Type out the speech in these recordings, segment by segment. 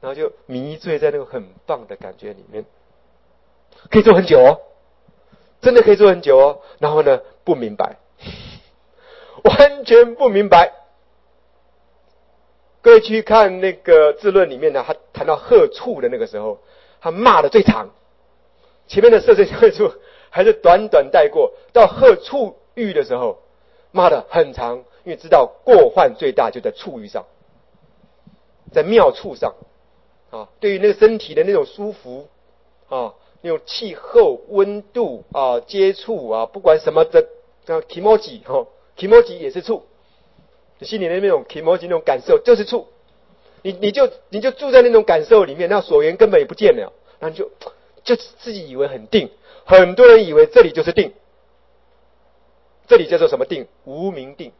然后就迷醉在那个很棒的感觉里面，可以做很久哦，真的可以做很久哦。然后呢，不明白，完全不明白。各位去看那个智论里面呢，他谈到喝处的那个时候，他骂的最长，前面的色身相位处还是短短带过，到喝处欲的时候骂的很长，因为知道过患最大就在处欲上，在妙处上啊，对于那个身体的那种舒服啊，那种气候、温度啊、接触啊，不管什么的，kimoji kimoji 也是处，心里的那种 kimoji 那种感受就是处，你就住在那种感受里面，那所缘根本也不见了，然后就自己以为很定，很多人以为这里就是定，这里叫做什么定？无明定。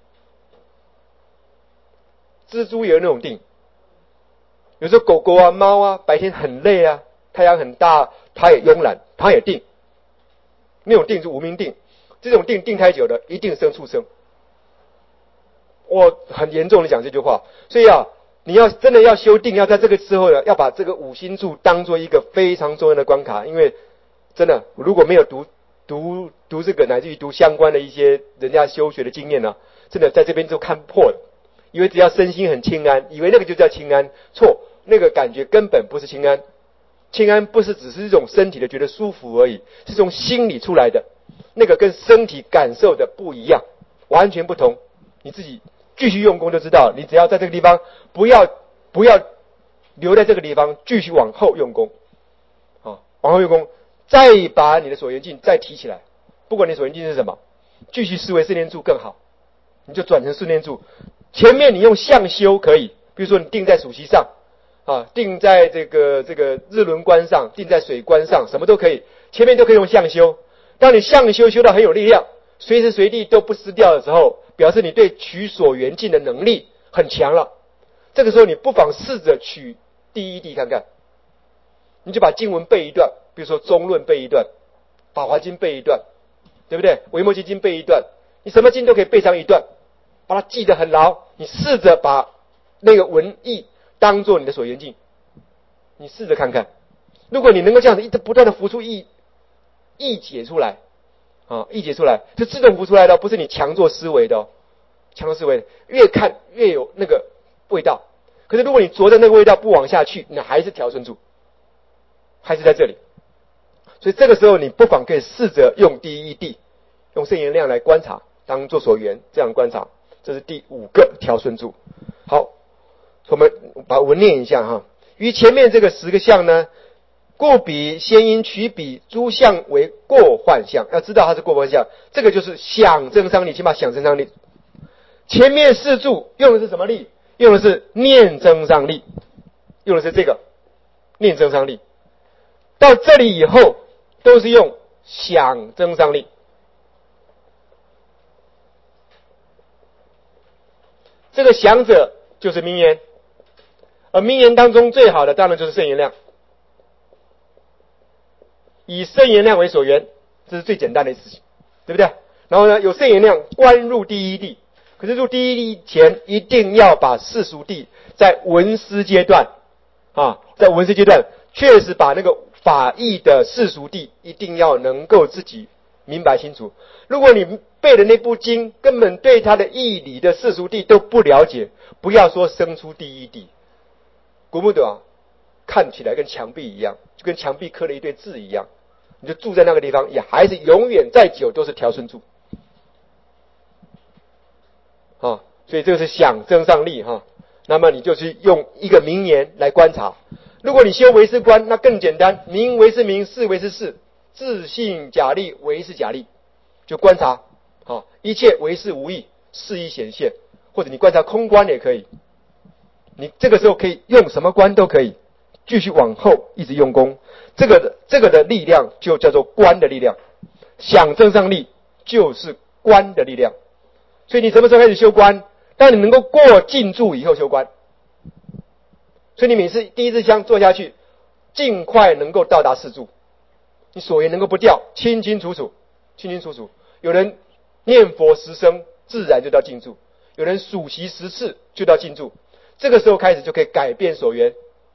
蜘蛛也有那种定，有时候狗狗啊、猫啊，白天很累啊，太阳很大，它也慵懒，它也定。那种定是无明定，这种定太久的，一定生畜生。我很严重的讲这句话，所以啊，你要真的要修定，要在这个时候呢，要把这个五心住当做一个非常重要的关卡，因为真的如果没有读这个，乃至于读相关的一些人家修学的经验呢，真的在这边就看破了，以为只要身心很清安，以为那个就叫清安，错，那个感觉根本不是清安。清安不是只是一种身体的觉得舒服而已，是从心里出来的，那个跟身体感受的不一样，完全不同。你自己继续用功就知道，你只要在这个地方不要留在这个地方，继续往后用功啊，往后用功，再把你的所缘境再提起来，不管你所缘境是什么，继续思维四念住更好，你就转成四念住。前面你用相修可以，比如说你定在属息上啊，定在这个日轮观上，定在水观上，什么都可以，前面都可以用相修。当你相修修到很有力量，随时随地都不失掉的时候，表示你对取所缘境的能力很强了。这个时候你不妨试着取第一谛看看，你就把经文背一段，比如说中论背一段，法华经背一段，对不对？维摩诘经背一段，你什么经都可以背上一段，把它记得很牢。你试着把那个文义当做你的所缘境，你试着看看，如果你能够这样子一直不断的浮出意解出来啊，意解出来，就自动浮出来的，不是你强做思维的哦，强做思维越看越有那个味道。可是如果你着着那个味道不往下去，你还是调顺住，还是在这里。所以这个时候你不妨可以试着用第一谛，用圣言量来观察，当作所缘这样观察，这是第5个调顺住。好，我们把文念一下哈。于前面这个10个相呢，故彼先因取彼诸相为过患相，要知道它是过患相，这个就是想增上力，请把想增上力。前面4住用的是什么力？用的是念增上力，用的是这个念增上力。到这里以后都是用想增上力。这个想者就是名言，而名言当中最好的当然就是圣言量，以圣言量为所缘，这是最简单的事情，对不对？然后呢，有圣言量观入第一谛，可是入第一谛前一定要把世俗谛在闻思阶段啊，在闻思阶段确实把那个法义的世俗谛一定要能够自己明白清楚。如果你背的那部经根本对它的义理的世俗谛都不了解，不要说生出第一谛，古木德看起来跟墙壁一样，就跟墙壁刻了一堆字一样，你就住在那个地方，也还是永远再久都是调顺住啊。所以这个是想增上力哈。那么你就去用一个名言来观察。如果你修唯识观，那更简单，名为是名，事为是事，自性假立，唯是假立，就观察啊，一切唯是无益，事亦显现，或者你观察空观也可以。你这个时候可以用什么观都可以，继续往后一直用功，这个的力量就叫做观的力量，想增上力就是观的力量。所以你什么时候开始修观？当你能够过静住以后修观。所以你每次第一支香做下去，尽快能够到达4住，你所缘能够不掉，清清楚楚。有人念佛10声，自然就到静住；有人数息10次就到静住。这个时候开始就可以改变所缘，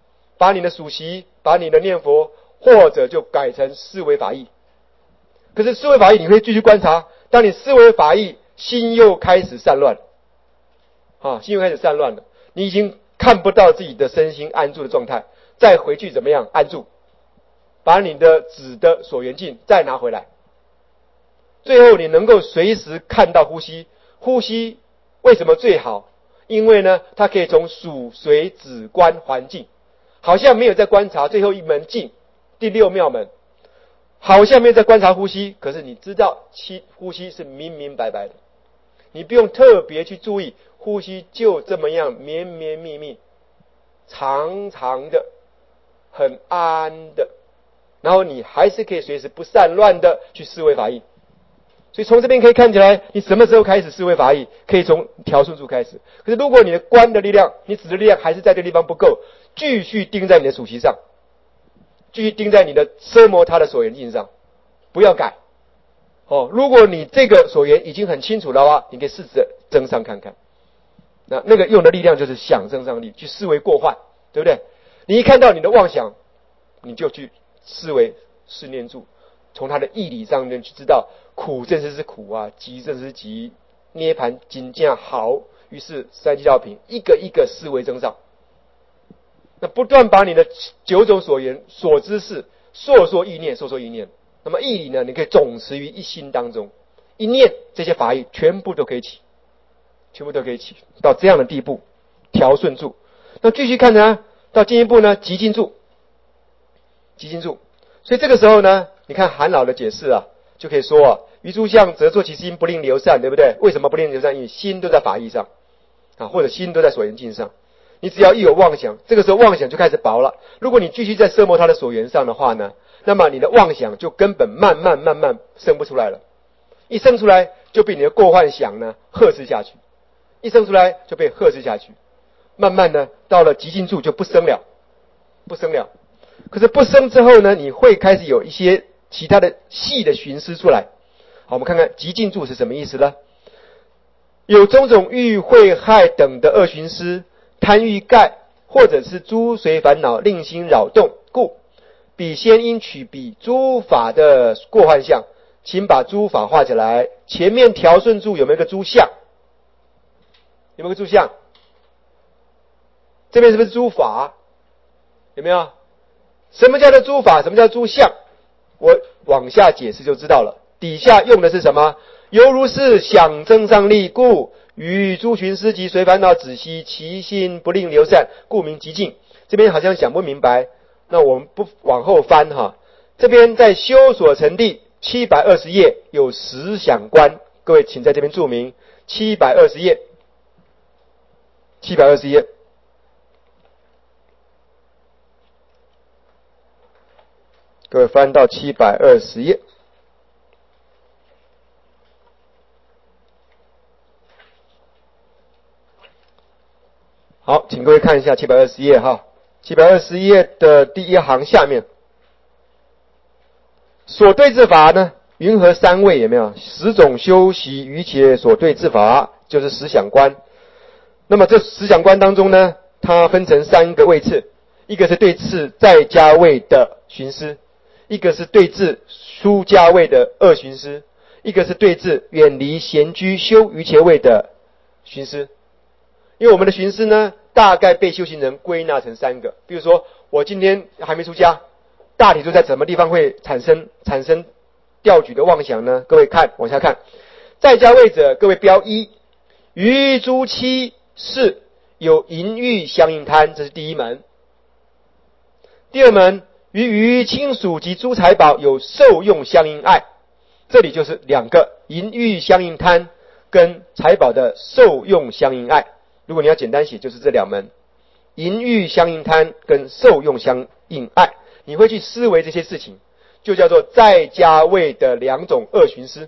把你的属习，把你的念佛，或者就改成思维法义。可是思维法义你会继续观察，当你思维法义，心又开始散乱，心又开始散乱了，你已经看不到自己的身心安住的状态，再回去怎么样安住？把你的指的所缘境再拿回来，最后你能够随时看到呼吸。呼吸为什么最好？因为呢，它可以从属随止观环境，好像没有在观察最后一门境，第六妙门，好像没有在观察呼吸，可是你知道呼吸是明明白白的，你不用特别去注意，呼吸就这么样绵绵密密，长长的，很安的，然后你还是可以随时不散乱的去思维法义。所以从这边可以看起来，你什么时候开始思维法义？可以从调顺处开始。可是如果你的观的力量，你指的力量还是在这个地方不够，继续盯在你的属习上，继续盯在你的奢摩他的所缘境上，不要改。如果你这个所缘已经很清楚的话，你可以试着增上看看。那个用的力量就是想增上力，去思维过患，对不对？你一看到你的妄想，你就去思维是念住，从他的义理上面去知道苦正是苦啊，集正是集，涅盘金价好，于是三七道品一个一个思维增上，那不断把你的九种所缘所知识说说意念，说说意念，那么义理呢，你可以总持于一心当中，一念这些法义全部都可以起，全部都可以起到这样的地步，调顺住。那继续看呢，到进一步呢，极静住，极静住。所以这个时候呢，你看韩老的解释啊，就可以说啊，于诸相则作其心不令流散，对不对？为什么不令流散？因为心都在法义上或者心都在所缘境上。你只要一有妄想，这个时候妄想就开始薄了。如果你继续在摄摩他的所缘上的话呢，那么你的妄想就根本慢慢生不出来了。一生出来就被你的过幻想呢呵斥下去，一生出来就被呵斥下去，慢慢的到了极静处就不生了，不生了。可是不生之后呢，你会开始有一些其他的细的寻思出来。好，我们看看极静住是什么意思呢？有种种欲会害等的恶寻思，贪欲盖或者是诸随烦恼令心扰动，故彼先应取彼诸法的过幻相，请把诸法画起来。前面调顺住有没有一个诸相？有没有个诸相？这边是不是诸法？有没有？什么叫做诸法？什么叫诸相？我往下解释就知道了。底下用的是什么？犹如是想增上力，故于诸寻思及随烦恼止息，其心不令流散，故名极静。这边好像想不明白，那我们不往后翻哈。这边在修所成地720页有十想观，各位请在这边注明720页，720页。各位翻到720页。好，请各位看一下720页哈。720页的第一行下面，所对治法呢，云何三位？有没有？10种修习于且所对治法，就是十想观。那么这十想观当中呢，它分成3个位次，一个是对治在家位的寻思，一个是对治出家位的恶寻思，一个是对治远离闲居修于且位的寻思。因为我们的寻思呢，大概被修行人归纳成3个。比如说，我今天还没出家，大体就在什么地方会产生调举的妄想呢？各位看，往下看，在家位者，各位标1，于诸妻室有淫欲相应贪，这是第一门。第二门，于亲属及诸财宝有受用相应爱，这里就是2个，淫欲相应贪跟财宝的受用相应爱。如果你要简单写，就是这2门，淫欲相应贪跟受用相应爱。你会去思维这些事情，就叫做在家位的2种恶寻思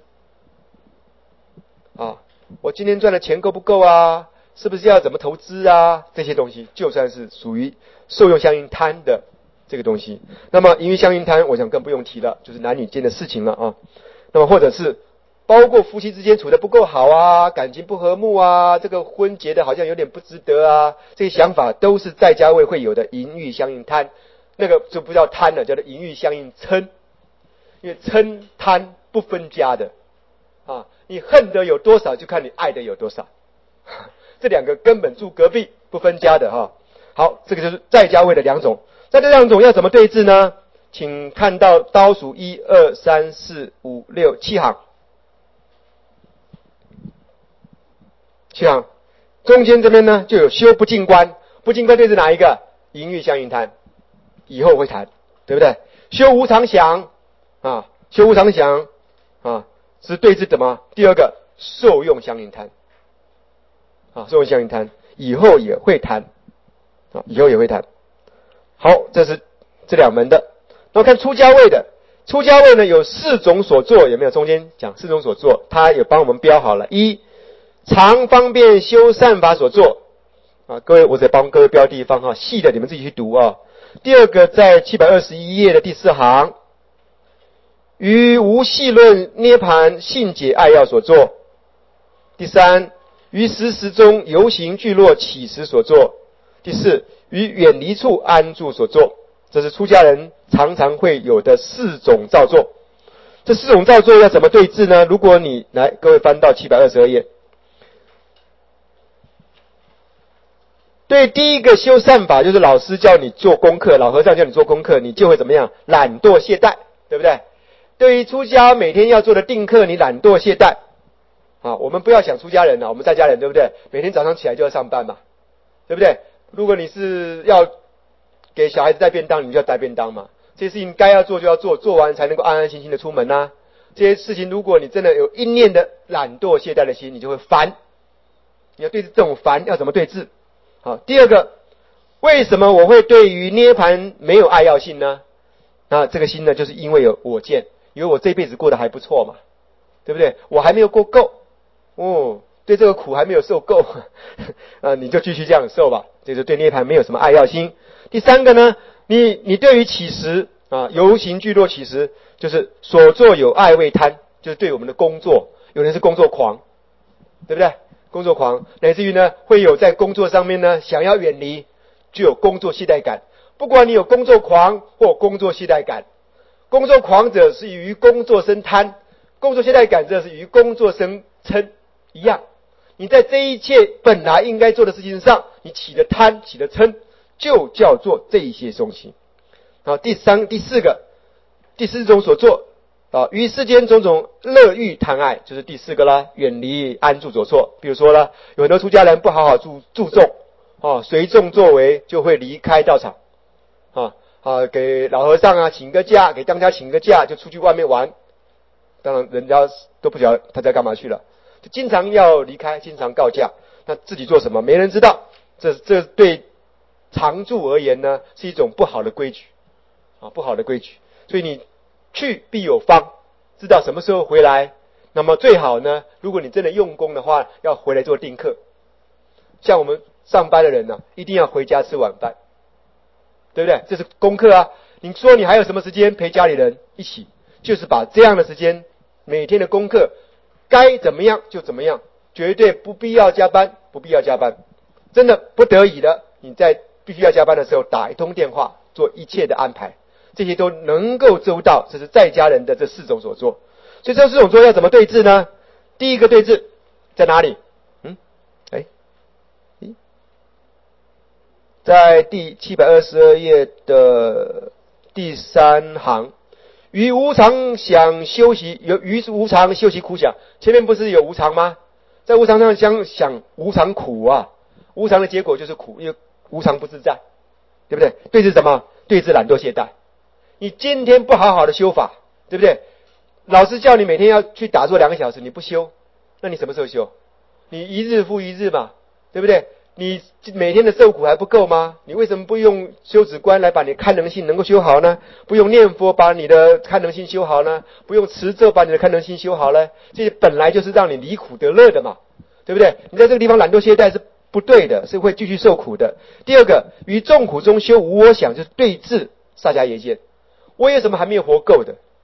啊。我今天赚的钱够不够啊？是不是要怎么投资啊？这些东西就算是属于受用相应贪的这个东西。那么淫欲相应贪，我想更不用提了，就是男女间的事情了啊。那么或者是包括夫妻之间处得不够好啊，感情不和睦啊，这个婚结的好像有点不值得啊，这些想法都是在家位会有的淫欲相应贪，那个就不叫贪了，叫做淫欲相应嗔，因为嗔贪不分家的啊，你恨得有多少就看你爱的有多少，这两个根本住隔壁不分家的哈。好，这个就是在家位的两种，在这两种要怎么对治呢？请看到倒数1、2、3、4、5、6、7行。7行，中间这边呢就有修不净观，不净观对治哪一个？淫欲相应贪，以后会谈，对不对？修无常想啊，修无常想啊，是对治什么？第二个受用相应贪啊，受用相应贪，以后也会谈啊，以后也会谈。好，这是这两门的。那么看出家位的，出家位呢有4种所作，有没有？中间讲4种所作，他也帮我们标好了。一，常方便修善法所作啊，各位我在帮各位标地方哈，细的你们自己去读啊。第二个在721页的第4行，于无系论涅盘性解爱要所作。第三，于时时中游行聚落起时所作。第四，于远离处安住所作。这是出家人常常会有的4种造作。这4种造作要怎么对治呢？如果你来，各位翻到722页。对第一个修善法，就是老师叫你做功课，老和尚叫你做功课，你就会怎么样？懒惰懈怠，对不对？对于出家每天要做的定课，你懒惰懈怠啊。我们不要想出家人了，我们在家人，对不对？每天早上起来就要上班嘛，对不对？如果你是要给小孩子带便当，你就要带便当嘛。这些事情该要做就要做，做完才能够安安心心的出门啊。这些事情如果你真的有一念的懒惰懈怠的心，你就会烦。你要对治这种烦要怎么对治？好，第二个，为什么我会对于涅盘没有爱要性呢？那这个心呢，就是因为有我见，因为我这辈子过得还不错嘛，对不对？我还没有过够，对这个苦还没有受够你就继续这样受吧，这就是对涅盘没有什么爱要心。第三个呢，你对于起时啊，游行聚落起时，就是所作有爱未贪，就是对我们的工作，有人是工作狂，对不对？工作狂，乃至于呢，会有在工作上面呢想要远离，就有工作懈怠感。不管你有工作狂或工作懈怠感，工作狂者是于工作生贪，工作懈怠感者是于工作生嗔，一样。你在这一切本来应该做的事情上，你起了贪，起了嗔，就叫做这一些东西。好，第四个，第4种所作啊，于世间种种乐欲贪爱，就是第4个啦，远离安住所作。比如说啦，有很多出家人不好好注重随众作为，就会离开道场给老和尚请个假，给当家请个假，就出去外面玩。当然人家都不晓得他在干嘛去了，就经常要离开，经常告假，那自己做什么没人知道。这对常住而言呢，是一种不好的规矩不好的规矩。所以你去必有方，知道什么时候回来。那么最好呢，如果你真的用功的话，要回来做定课。像我们上班的人呢，一定要回家吃晚饭，对不对？这是功课啊。你说你还有什么时间陪家里人一起？就是把这样的时间，每天的功课该怎么样就怎么样，绝对不必要加班，不必要加班。真的不得已的，你在必须要加班的时候打一通电话，做一切的安排，这些都能够周到。这是在家人的这4种所作。所以这4种作要怎么对治呢？第一个对治在哪里？在第722页的第3行，于无常想休息，于无常休息苦想。前面不是有无常吗？在无常上想无常苦啊，无常的结果就是苦，因为无常不自在，对不对？对治什么？对治懒惰懈怠。你今天不好好的修法，对不对？老师叫你每天要去打坐2个小时，你不修，那你什么时候修？你一日复一日嘛，对不对？你每天的受苦还不够吗？你为什么不用修止观来把你的堪能性能够修好呢？不用念佛把你的堪能性修好呢？不用持咒把你的堪能性修好呢？这些本来就是让你离苦得乐的嘛，对不对？你在这个地方懒惰懈怠是不对的，是会继续受苦的。第二个，于众苦中修无我想，就是对治萨迦耶见。我有什么还没有活够的？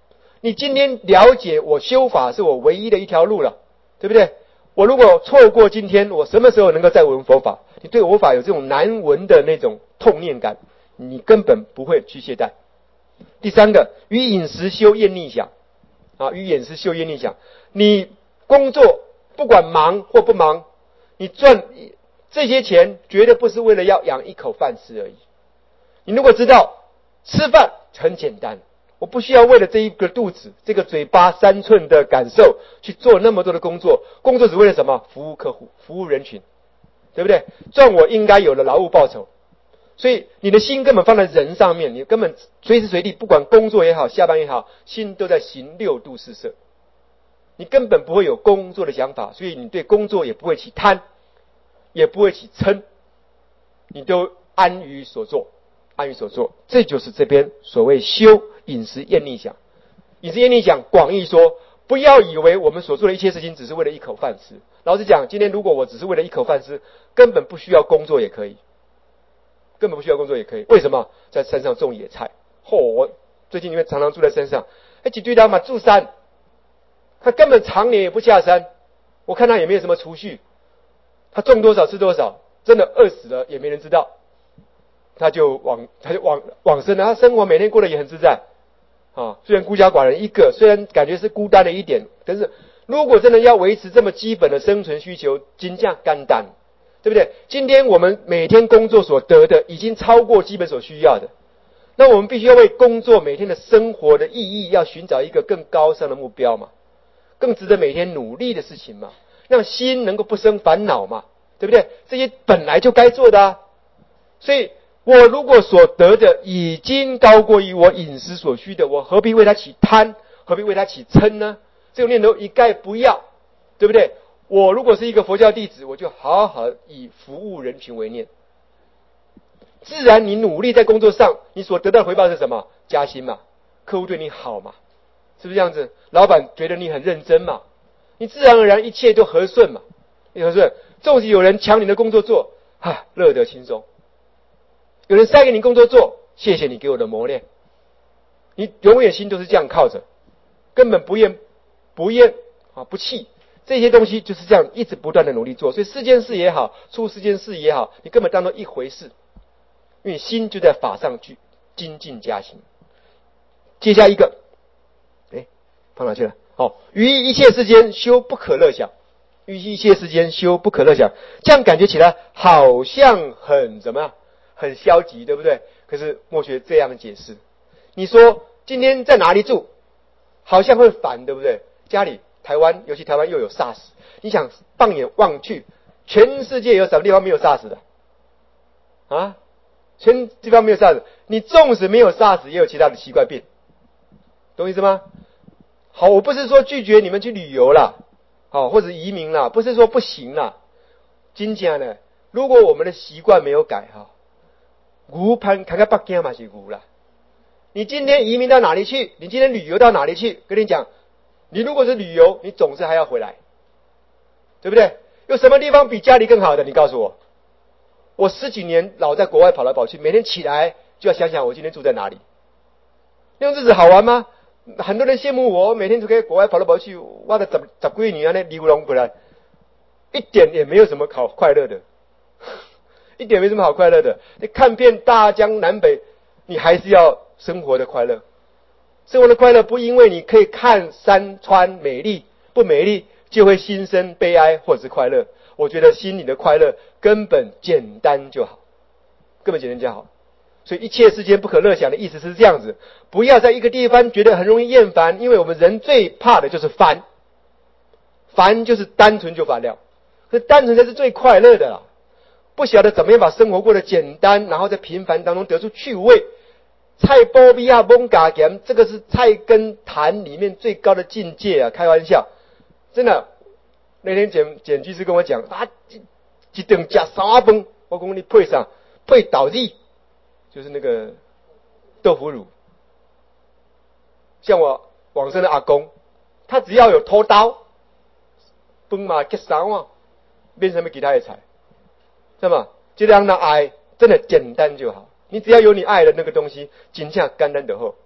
你今天了解我修法是我唯一的一条路了，对不对？我如果错过今天，我什么时候能够再闻佛法？你对佛法有这种难闻的那种痛念感，你根本不会去懈怠。第三个，于饮食修厌逆想于饮食修厌逆想。你工作不管忙或不忙，你赚这些钱绝对不是为了要养一口饭吃而已。你如果知道吃饭很简单，我不需要为了这一个肚子这个嘴巴3寸的感受去做那么多的工作，工作只为了什么？服务客户，服务人群，对不对？赚我应该有的劳务报酬。所以你的心根本放在人上面，你根本随时随地不管工作也好下班也好，心都在行6度4摄，你根本不会有工作的想法，所以你对工作也不会起贪，也不会起嗔，你都安于所做，安于所做。这就是这边所谓修饮食厌逆想。饮食厌逆想广义说，不要以为我们所做的一切事情只是为了一口饭吃。老实讲，今天如果我只是为了一口饭吃，根本不需要工作也可以，根本不需要工作也可以。为什么？在山上种野菜。我最近因为常常住在山上，一堆人嘛住山，他根本常年也不下山，我看他也没有什么储蓄，他种多少吃多少，真的饿死了也没人知道，他就往生了。他生活每天过得也很自在虽然孤家寡人一个，虽然感觉是孤单了一点，但是如果真的要维持这么基本的生存需求，真正简单，对不对？今天我们每天工作所得的已经超过基本所需要的，那我们必须要为工作每天的生活的意义要寻找一个更高尚的目标嘛，更值得每天努力的事情嘛，让心能够不生烦恼嘛，对不对？这些本来就该做的所以我如果所得的已经高过于我饮食所需的，我何必为它起贪，何必为它起嗔呢？这种念头一概不要，对不对？我如果是一个佛教弟子，我就好好以服务人群为念，自然你努力在工作上，你所得到的回报是什么？加薪嘛，客户对你好嘛，是不是这样子？老板觉得你很认真嘛，你自然而然一切都和顺嘛，和顺。纵使有人抢你的工作做，乐得轻松；有人塞给你工作做，谢谢你给我的磨练。你永远心都是这样靠着，根本不厌不弃。这些东西就是这样一直不断的努力做。所以4件事也好，出4件事也好，你根本当作一回事，因为心就在法上去精进加行。接下一个，放哪去了？于一切世间修不可乐想，于一切世间修不可乐想，这样感觉起来好像很怎么样？很消极，对不对？可是默学这样解释，你说今天在哪里住，好像会烦，对不对？家里台湾，尤其台湾又有 SARS， 你想放眼望去，全世界有什么地方没有 SARS 的全地方没有 SARS， 你纵使没有 SARS， 也有其他的奇怪病，懂意思吗？好，我不是说拒绝你们去旅游啦，或者移民啦，不是说不行啦。真正呢，如果我们的习惯没有改牛攀看看北京嘛是牛啦。你今天移民到哪里去？你今天旅游到哪里去？跟你讲，你如果是旅游，你总是还要回来，对不对？有什么地方比家里更好的？你告诉我。我10几年老在国外跑来跑去，每天起来就要想想我今天住在哪里。那种日子好玩吗？很多人羡慕我，每天都在国外跑来跑去，我的十几年呢，流浪回来，一点也没有什么好快乐的，一点没什么好快乐的。你看遍大江南北，你还是要生活的快乐。生活的快乐不因为你可以看山川美丽不美丽，就会心生悲哀或者是快乐。我觉得心里的快乐根本简单就好，根本简单就好。所以一切世间不可乐想的意思是这样子，不要在一个地方觉得很容易厌烦，因为我们人最怕的就是烦，烦就是单纯就烦了，可是单纯才是最快乐的啦。不晓得怎么样把生活过得简单，然后在平凡当中得出趣味。菜包比亚蒙嘎咸，这个是菜根谭里面最高的境界啊！开玩笑，真的。那天简居士跟我讲一顿吃3碗饭，我讲你配上配豆子，就是那个豆腐乳。像我往生的阿公，他只要有偷刀，饭嘛吃3碗，变什么其他的菜，知道吗？就让他爱，真的简单就好。你只要有你爱的那个东西，真正简单就好。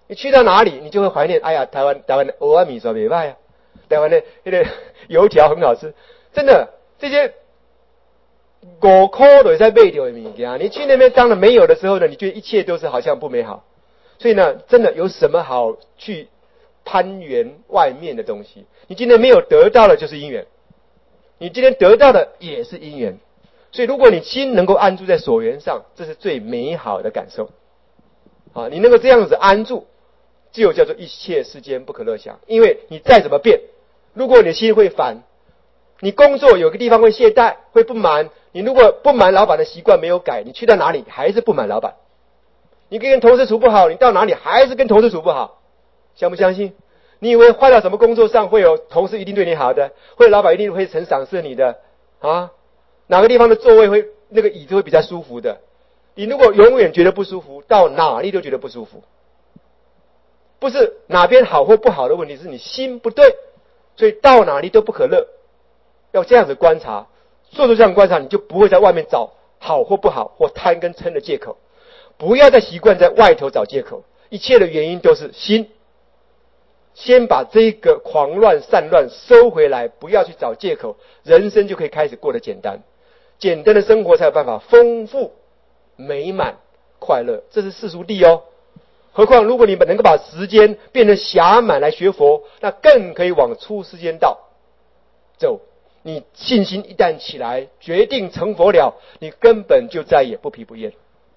你去到哪里，你就会怀念。哎呀，台湾的蚵仔米线没卖啊，台湾的那个油条很好吃，真的这些5块都在卖掉的物件，你去那边当然没有的时候呢，你觉得一切都是好像不美好。所以呢，真的有什么好去攀援外面的东西？你今天没有得到的就是因缘，你今天得到的也是因缘。所以如果你心能够安住在所缘上，这是最美好的感受。啊，你能够这样子安住，就叫做一切世间不可乐想。因为你再怎么变，如果你的心会烦，你工作有个地方会懈怠，会不满，你如果不满老板的习惯没有改，你去到哪里还是不满老板。你跟同事处不好，你到哪里还是跟同事处不好。相不相信？你以为换到什么工作上会有同事一定对你好的，会有老板一定会很赏识你的啊？哪个地方的座位会那个椅子会比较舒服的？你如果永远觉得不舒服，到哪里都觉得不舒服。不是哪边好或不好的问题，是你心不对，所以到哪里都不可乐。要这样子观察，做出这样观察，你就不会在外面找好或不好或贪跟嗔的借口。不要再习惯在外头找借口，一切的原因都是心。先把这个狂乱散乱收回来，不要去找借口，人生就可以开始过得简单。简单的生活才有办法丰富、美满、快乐，这是世俗谛哦。何况如果你们能够把时间变成暇满来学佛，那更可以往出世间道走。你信心一旦起来，决定成佛了，你根本就再也不疲不厌。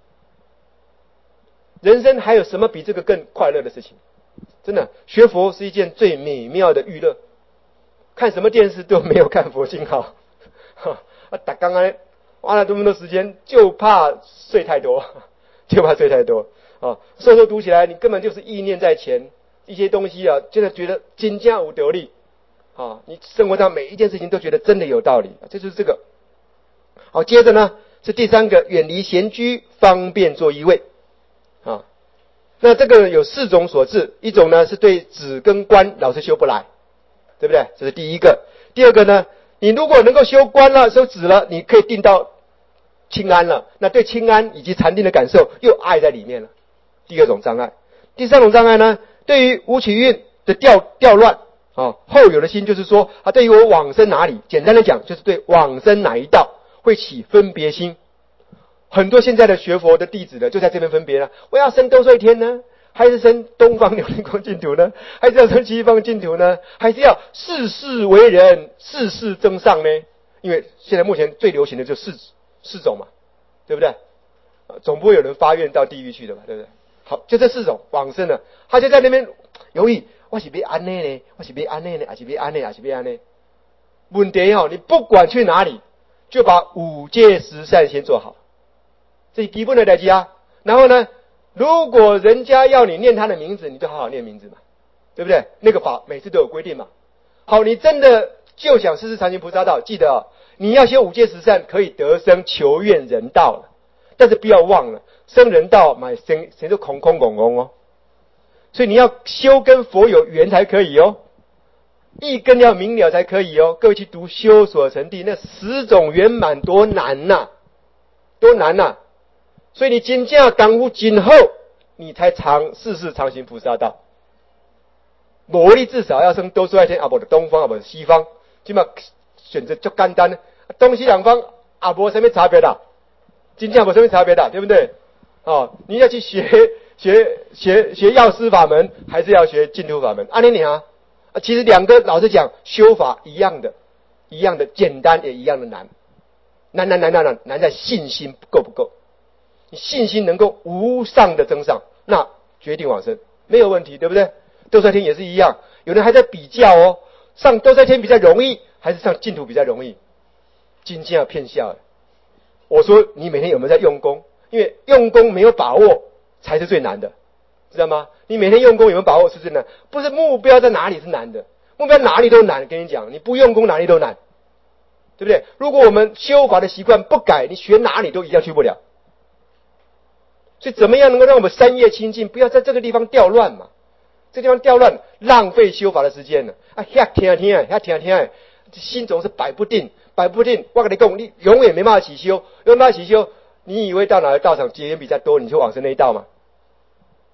人生还有什么比这个更快乐的事情？真的，学佛是一件最美妙的娱乐。看什么电视都没有看佛经好。打刚刚花了这么多时间，就怕睡太多，就怕睡太多啊！说读起来，你根本就是意念在前，一些东西啊，真的觉得真正有道理啊！你生活上每一件事情都觉得真的有道理，这就是这个。好，接着呢是第三个，远离闲居，方便做一位啊。那这个有4种所致，一种呢是对止跟观老是修不来，对不对？这是第一个。第二个呢，你如果能够修观了、修止了，你可以定到清安了，那对清安以及禅定的感受又爱在里面了。第二种障碍。第三种障碍呢，对于无起运的调乱啊，后有的心就是说，对于我往生哪里，简单的讲就是对往生哪一道会起分别心。很多现在的学佛的弟子呢，就在这边分别了。我要升兜率天呢，还是升东方琉璃光净土呢？还是要升西方净土呢？还是要世事为人，世事增上呢？因为现在目前最流行的就四种嘛，对不对？总不会有人发愿到地狱去的嘛，对不对？好，就这4种往生了，他就在那边犹豫，我是要安内呢，我是要安内呢，还是要安内，还是要安内？问题你不管去哪里，就把5戒10善先做好。这是基本的代志啊。然后呢，如果人家要你念他的名字，你就好好念名字嘛，对不对？那个法每次都有规定嘛。好，你真的就想试试常行菩萨道，记得你要修5戒10善，可以得生求愿人道了。但是不要忘了，生人道买生都空空拱拱哦。所以你要修跟佛有缘才可以哦，一根要明了才可以哦。各位去读修所成地，那10种圆满多难呐，多难呐！所以你真正功夫真好，你才试试常行菩萨道。无你至少要升兜率天，也无东方，也无西方，起码选择就简单，东西两方也无什么差别的，真正无什么差别的，对不对？哦，你要去学药师法门，还是要学净土法门？按你啊，其实两个老实讲，修法一样的简单，也一样的难。难在信心够不够。你信心能够无上的增上，那决定往生没有问题，对不对？兜率天也是一样，有人还在比较哦，上兜率天比较容易，还是上净土比较容易？真正骗笑。我说你每天有没有在用功？因为用功没有把握才是最难的，知道吗？你每天用功有没有把握是最难，不是目标在哪里是难的，目标哪里都难。跟你讲，你不用功哪里都难，对不对？如果我们修法的习惯不改，你学哪里都一样去不了。所以怎么样能够让我们三业清净，不要在这个地方调乱嘛？这地方调乱，浪费修法的时间了啊！遐听，心总是摆不定。我跟你讲，你永远没办法起修，你以为到哪个道场结缘比较多，你就往生那一道嘛？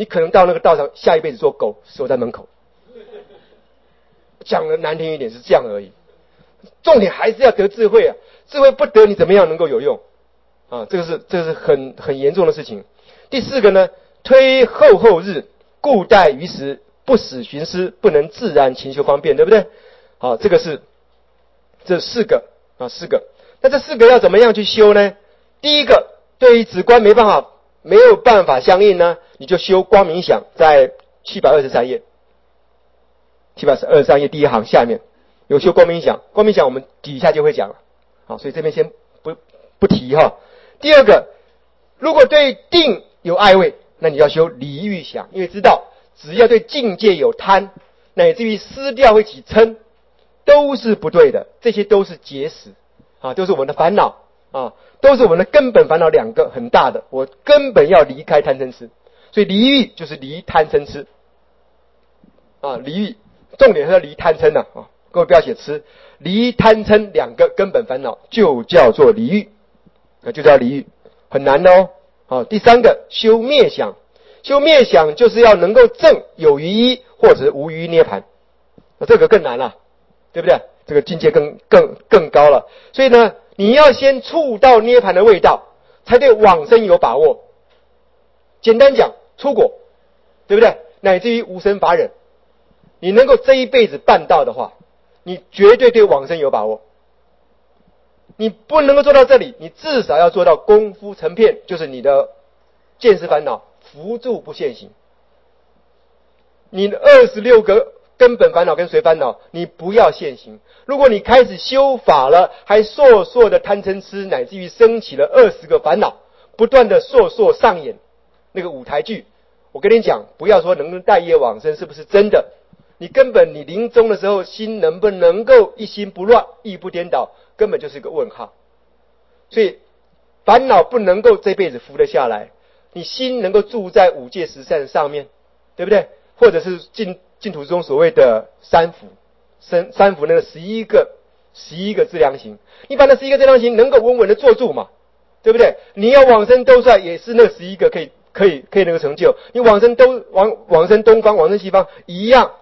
你可能到那个道场，下一辈子做狗，守在门口。讲的难听一点是这样而已。重点还是要得智慧啊，智慧不得你怎么样能够有用啊？这是很严重的事情。第四个呢，推后日，故待于时，不使寻思，不能自然勤修方便，对不对？好，这四个。那这四个要怎么样去修呢？第一个，对于止观没有办法相应呢，你就修光明想，在723页，723页第一行下面有修光明想，光明想我们底下就会讲了，好，所以这边先不提哈。第二个，如果对定有爱畏，那你要修离欲想，因为知道只要对境界有贪，乃至于失掉会起嗔，都是不对的，这些都是结使啊，都是我们的烦恼啊，都是我们的根本烦恼两个很大的，我根本要离开贪嗔痴，所以离欲就是离贪嗔痴啊，离欲重点是要离贪嗔啊，各位不要写痴，离贪嗔两个根本烦恼就叫做离欲，就叫离欲，很难的哦。好，第三个修灭想，修灭想就是要能够证有余一或者无余涅盘，这个更难了，对不对？这个境界更高了。所以呢，你要先触到涅盘的味道，才对往生有把握。简单讲，出果，对不对？乃至于无生法忍，你能够这一辈子办到的话，你绝对对往生有把握。你不能够做到这里，你至少要做到功夫成片，就是你的见识烦恼扶助不现行。你的26个根本烦恼跟随烦恼，你不要现行。如果你开始修法了，还烁的贪嗔痴，乃至于升起了20个烦恼，不断的烁上演那个舞台剧，我跟你讲，不要说能不能带业往生是不是真的，你根本你临终的时候心能不能够一心不乱，意不颠倒，根本就是一个问号。所以烦恼不能够这辈子扶得下来，你心能够住在五戒十善上面，对不对？或者是净土中所谓的三福那个11个资粮行，你把那11个资粮行能够稳稳的坐住嘛，对不对？你要往生兜率也是那11个可以那个成就，你往生东方往生西方一样，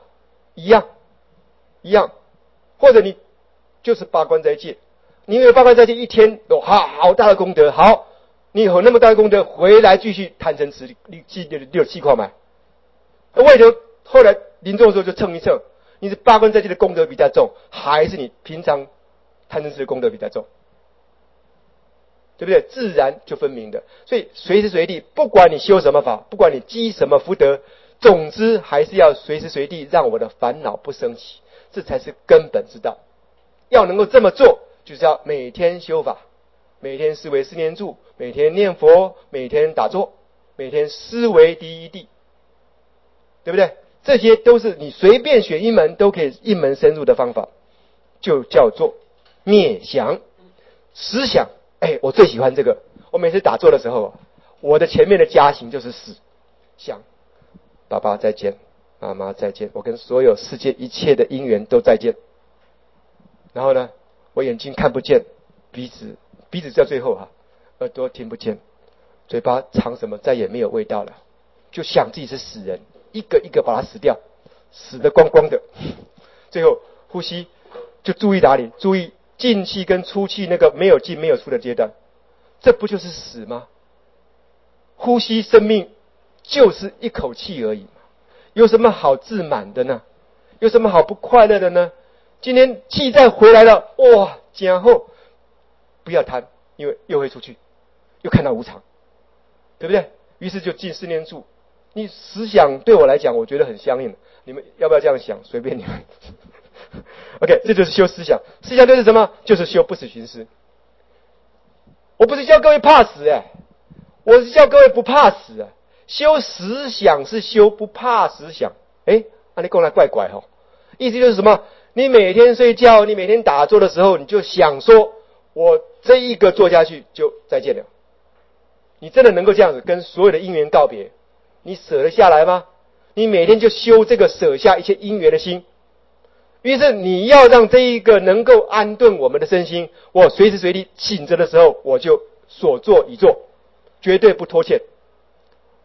或者你就是八关斋戒，你有八关斋戒一天有好大的功德，好，你有那么大的功德回来继续贪嗔痴，你有气块买，为了后来临终的时候就称一称，你是八关斋戒的功德比较重，还是你平常贪嗔痴的功德比较重，对不对？自然就分明的。所以随时随地，不管你修什么法，不管你积什么福德，总之还是要随时随地让我的烦恼不升起，这才是根本之道。要能够这么做，就是要每天修法，每天思维四念住，每天念佛，每天打坐，每天思维第一谛，对不对？这些都是你随便选一门都可以一门深入的方法，就叫做灭想。实想，我最喜欢这个。我每次打坐的时候，我的前面的加行就是死想，爸爸再见，妈妈再见，我跟所有世界一切的因缘都再见。然后呢，我眼睛看不见，鼻子在最后耳朵听不见，嘴巴尝什么再也没有味道了，就想自己是死人，一个一个把它死掉，死得光光的。最后呼吸就注意哪里？注意进气跟出气那个没有进没有出的阶段，这不就是死吗？呼吸生命就是一口气而已，有什么好自满的呢？有什么好不快乐的呢？今天气再回来了，哇，然后不要贪，因为又会出去，又看到无常，对不对？于是就进四念住。你思想对我来讲，我觉得很相应，你们要不要这样想？随便你们。OK， 这就是修思想。思想就是什么？就是修不死寻思。我不是叫各位怕死我是叫各位不怕死修思想是修不怕思想。你讲来怪怪意思就是什么？你每天睡觉，你每天打坐的时候，你就想说，我这一个做下去就再见了。你真的能够这样子跟所有的因缘告别？你舍得下来吗？你每天就修这个舍下一切因缘的心。于是你要让这一个能够安顿我们的身心，我随时随地醒着的时候，我就所做已做，绝对不拖欠。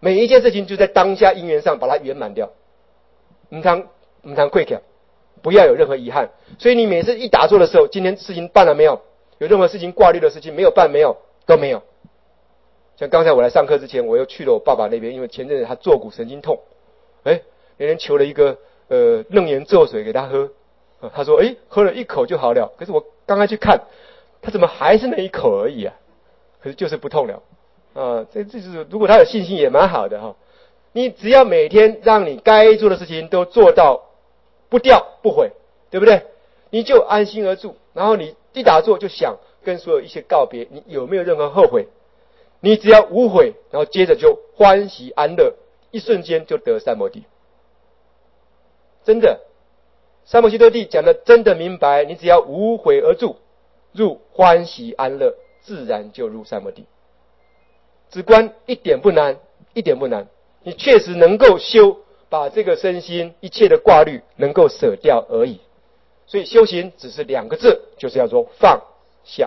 每一件事情就在当下因缘上把它圆满掉，唔通愧疚，不要有任何遗憾。所以你每次一打坐的时候，今天事情办了没有？有任何事情挂虑的事情没有办没有？都没有。像刚才我来上课之前，我又去了我爸爸那边，因为前阵子他坐骨神经痛，那天求了一个楞严咒水给他喝，他说喝了一口就好了。可是我刚刚去看，他怎么还是那一口而已啊？可是就是不痛了这就是如果他有信心也蛮好的哈。你只要每天让你该做的事情都做到不掉不毁，对不对？你就安心而住，然后你一打坐就想跟所有一切告别，你有没有任何后悔？你只要无悔，然后接着就欢喜安乐，一瞬间就得三摩地。真的，三摩悉多地讲的真的明白，你只要无悔而住，入欢喜安乐，自然就入三摩地。止观一点不难，一点不难，你确实能够修，把这个身心一切的挂虑能够舍掉而已。所以修行只是2个字，就是要做放下。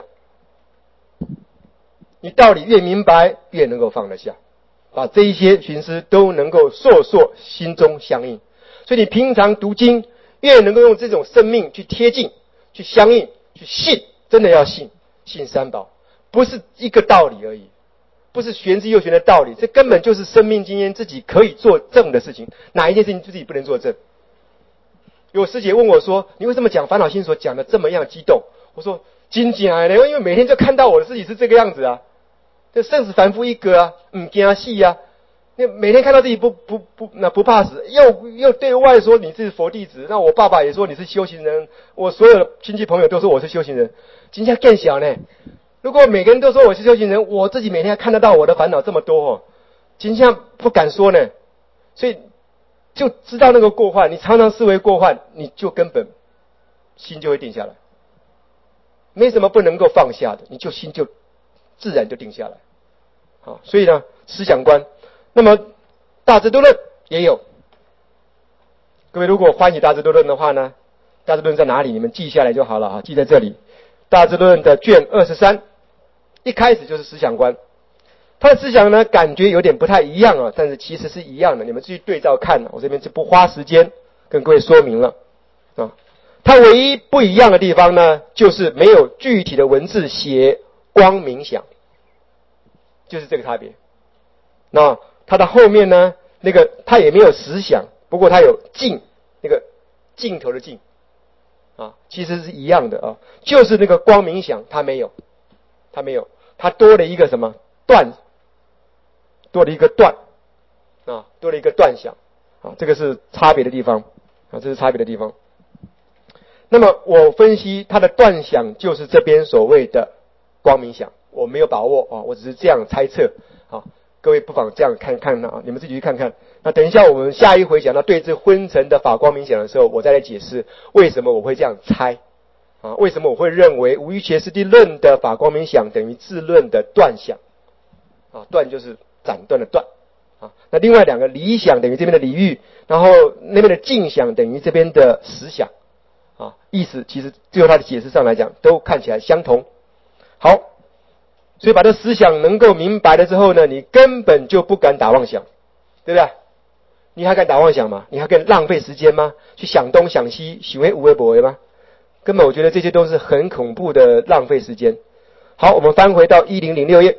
你道理越明白，越能够放得下，把这一些寻思都能够烁烁心中相应。所以你平常读经，越能够用这种生命去贴近，去相应，去信，真的要信三宝，不是一个道理而已，不是玄之又玄的道理，这根本就是生命经验自己可以做正的事情。哪一件事情自己不能做正？有师姐问我说，你为什么讲烦恼心所讲的这么样激动？我说真的呢，因为每天就看到我的自己是这个样子啊，这生死凡夫一个啊，唔惊死啊！那每天看到自己不怕死，又对外说你是佛弟子，那我爸爸也说你是修行人，我所有的亲戚朋友都说我是修行人，真正更小呢。如果每个人都说我是修行人，我自己每天看得到我的烦恼这么多真正不敢说呢。所以就知道那个过患，你常常思维过患，你就根本心就会定下来，没什么不能够放下的，你就心就自然就定下来。好，所以呢，思想观，那么大智度论也有。各位如果欢喜大智度论的话呢，大智度论在哪里？你们记下来就好了记在这里。大智度论的卷23，一开始就是思想观。他的思想呢，感觉有点不太一样但是其实是一样的，你们自己对照看我这边就不花时间跟各位说明了它唯一不一样的地方呢，就是没有具体的文字写光明想，就是这个差别。那它的后面呢，那个它也没有实想，不过它有镜，那个镜头的镜其实是一样的就是那个光明想它没有，它多了一个什么断，多了一个断多了一个断想这个是差别的地方这是差别的地方。那么我分析它的断想就是这边所谓的光明想，我没有把握我只是这样猜测各位不妨这样看看你们自己去看看。那等一下我们下一回讲到对治昏沉的法光明想的时候，我再来解释为什么我会这样猜为什么我会认为无余切师地论的法光明想等于自论的断想断就是斩断的断那另外2个理想等于这边的理喻，然后那边的镜想等于这边的实想意思其实最后它的解释上来讲都看起来相同。好，所以把这思想能够明白了之后呢，你根本就不敢打妄想，对不对？你还敢打妄想吗？你还敢浪费时间吗？去想东想西，想无为不为吗？根本我觉得这些都是很恐怖的浪费时间。好，我们翻回到1006页。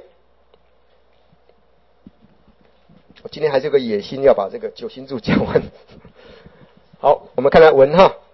我今天还是有个野心，要把这个9心注讲完。好，我们看看文哈。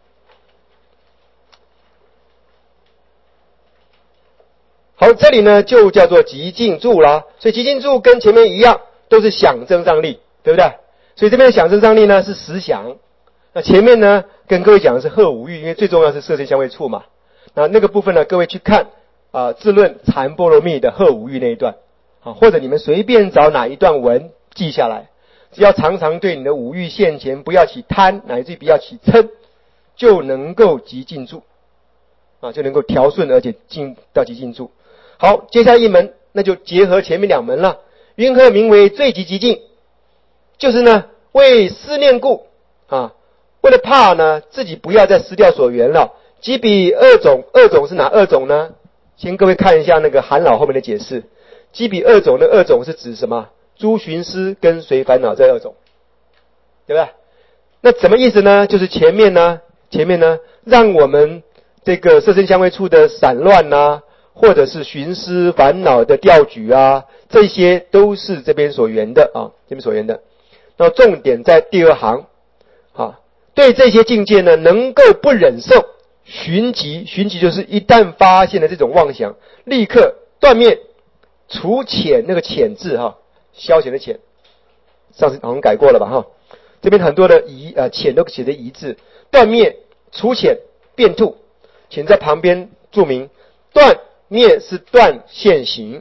好，这里呢就叫做极静住啦。所以极静住跟前面一样，都是想增上力，对不对？所以这边的想增上力呢是实想。那前面呢跟各位讲的是贺五欲，因为最重要是色身相位处嘛。那个部分呢，各位去看自论禅波罗蜜的贺五欲那一段或者你们随便找哪一段文记下来，只要常常对你的五欲现前，不要起贪，乃至不要起嗔，就能够极静住就能够调顺，而且进到极静住。好，接下来一门，那就结合前面2门了。云何名为最极极静？就是呢，为思念故为了怕呢自己不要再失掉所缘了。即彼2种，是哪2种呢？先各位看一下那个韩老后面的解释。即彼2种的2种是指什么？ 诸寻思跟随烦恼这二种，对不对？那什么意思呢？就是前面呢，让我们这个色身香味触的散乱啊，或者是寻思烦恼的调举啊，这些都是这边所缘的啊，这边所缘的。那重点在第二行啊，对这些境界呢，能够不忍受，寻疾就是一旦发现了这种妄想，立刻断灭，除遣那个遣字哈，消遣的遣，上次好像改过了吧哈。这边很多的遣都写的夷字，断灭除遣变兔，请在旁边注明，断灭是断现行，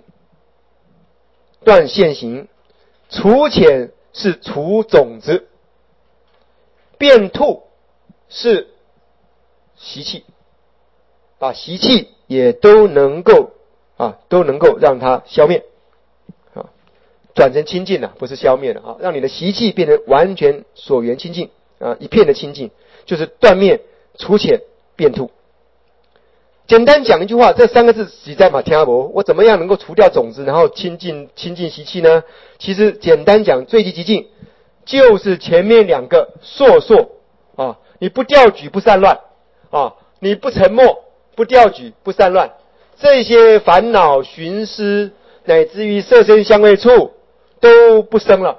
除遣是除种子，变兔是习气，把习气也都能够让它消灭啊，转成清净了，不是消灭了啊，让你的习气变成完全所缘清净啊，一片的清净，就是断灭除遣变兔。简单讲一句话，这三个字实在嘛听不，我怎么样能够除掉种子，然后清净习气呢？其实简单讲，最极极静就是前面两个烁啊，你不调举不散乱啊，你不沉默不调举不散乱，这些烦恼寻思乃至于色身香味触都不生了。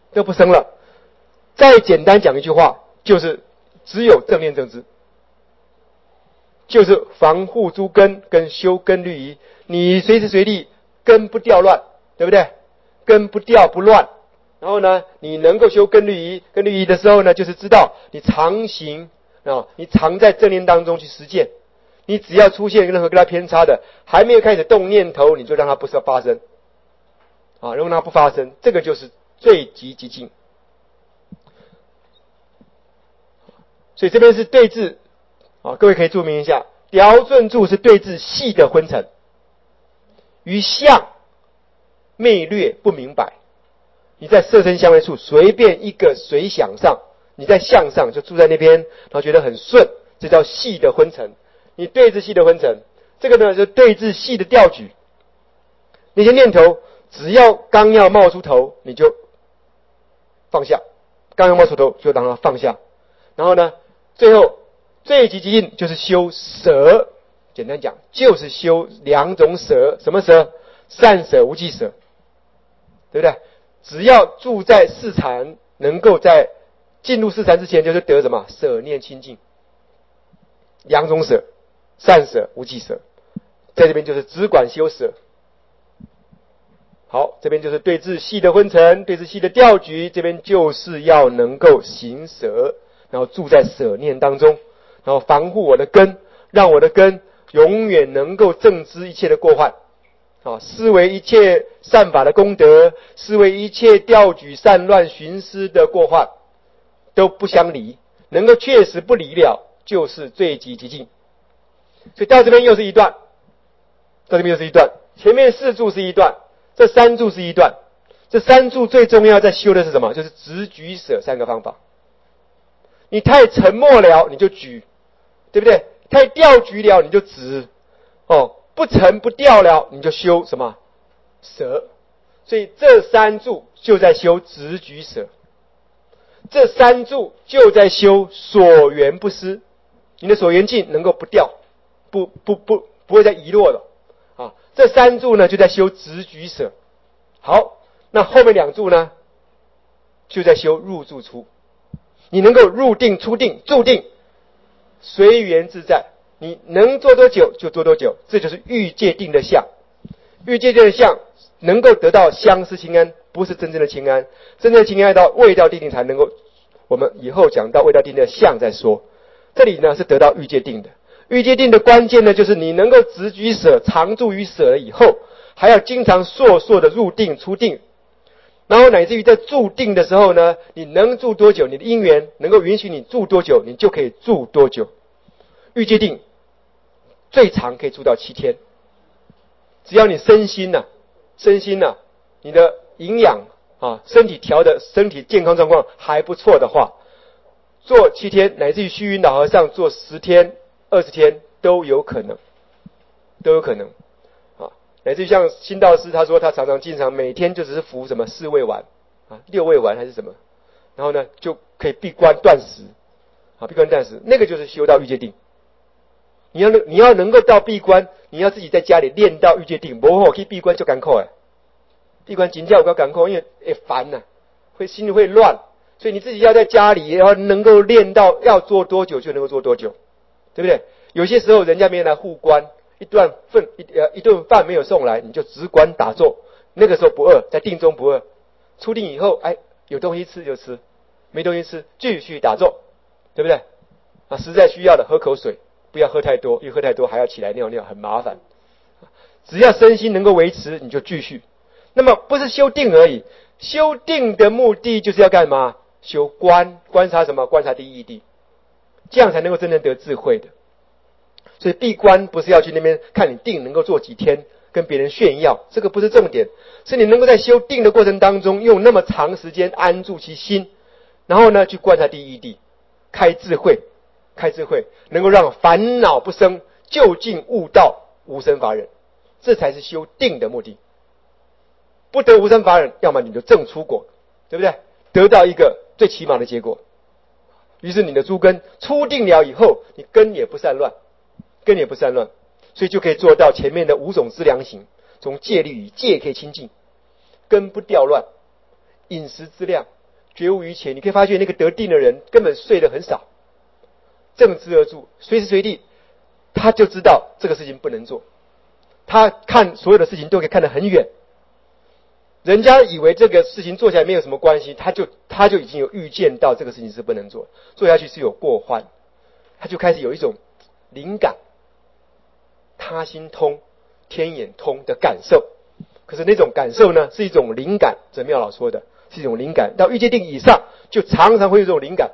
再简单讲一句话，就是只有正念正知，就是防护诸根跟修根律仪，你随时随地根不掉乱，对不对？根不掉不乱，然后呢，你能够修根律仪的时候呢，就是知道你常行啊，你常在正念当中去实践。你只要出现任何跟它偏差的，还没有开始动念头，你就让它不发生啊，让它不发生，这个就是最极极静。所以这边是对治啊，各位可以注明一下，调顺住是对治细的昏沉，于相昧略不明白。你在色身香味触随便一个随想上，你在相上就住在那边，然后觉得很顺，这叫细的昏沉。你对治细的昏沉，这个呢就对治细的调举。那些念头只要刚要冒出头，你就放下，刚要冒出头就让它放下。然后呢，最后最极极静就是修舍，简单讲就是修两种舍，什么舍？善舍无记舍，对不对？只要住在四禅，能够在进入四禅之前，就是得什么？舍念清净，两种舍，善舍无记舍，在这边就是只管修舍。好，这边就是对治细的昏沉，对治细的调举，这边就是要能够行舍，然后住在舍念当中，然后防护我的根，让我的根永远能够正知一切的过患啊，思维一切善法的功德，思维一切调举散乱寻思的过患都不相离，能够确实不离了，就是最极极静。所以到这边又是一段，前面四柱是一段，这三柱是一段。这三柱最重要在修的是什么？就是直举舍三个方法。你太沉默了，你就举，对不对？太调举了，你就直哦。不沉不掉了，你就修什么舍？所以这三柱就在修直举舍，这三柱就在修所缘不失，你的所缘境能够不掉，不会再遗落了啊。这三柱呢就在修直举舍。好，那后面两柱呢就在修入住出，你能够入定出定住定，随缘自在。你能做多久就做多久，这就是欲界定的相。欲界定的相能够得到相思清安，不是真正的清安。真正的清安到味道定才能够，我们以后讲到味道定的相再说。这里呢是得到欲界定的。欲界定的关键呢，就是你能够直举舍，常住于舍了以后，还要经常烁的入定出定，然后乃至于在住定的时候呢，你能住多久，你的因缘能够允许你住多久，你就可以住多久。欲界定最长可以住到7天，只要你身心啊，你的营养啊，身体健康状况还不错的话，做7天，乃至于虚云老和尚做10天、20天都有可能啊。 乃至于像新道士，他说他经常每天就只是服什么4味丸啊，6味丸还是什么，然后呢就可以闭关断食啊，闭关断食，那个就是修到欲界定。你要能够到闭关，你要自己在家里练到欲界定，不可以闭关就赶快闭关紧叫我赶快，因为烦呐，心里会乱，所以你自己要在家里要能够练到要做多久就能够做多久，对不对？有些时候人家没有来护关，一顿饭没有送来，你就只管打坐，那个时候不饿，在定中不饿。出定以后，有东西吃就吃，没东西吃继续打坐，对不对？啊，实在需要的喝口水，不要喝太多，因为喝太多还要起来尿尿，很麻烦。只要身心能够维持，你就继续。那么不是修定而已，修定的目的就是要干嘛？修观察什么？观察第一义谛，这样才能够真正得智慧的。所以闭关不是要去那边看你定能够做几天，跟别人炫耀，这个不是重点，是你能够在修定的过程当中，用那么长时间安住其心，然后呢去观察第一义谛，开智慧，能够让烦恼不生，就近悟道无生法忍，这才是修定的目的。不得无生法忍，要么你就正出果，对不对？得到一个最起码的结果。于是你的诸根出定了以后，你根也不散乱，所以就可以做到前面的5种资粮行，从戒律与戒可以清净，根不掉乱，饮食资量，绝无余钱。你可以发现那个得定的人根本睡得很少，正知而住，随时随地他就知道这个事情不能做，他看所有的事情都可以看得很远。人家以为这个事情做起来没有什么关系，他就已经有预见到这个事情是不能做，做下去是有过患，他就开始有一种灵感，他心通天眼通的感受。可是那种感受呢，是一种灵感，这妙老说的是一种灵感，到欲界定以上就常常会有这种灵感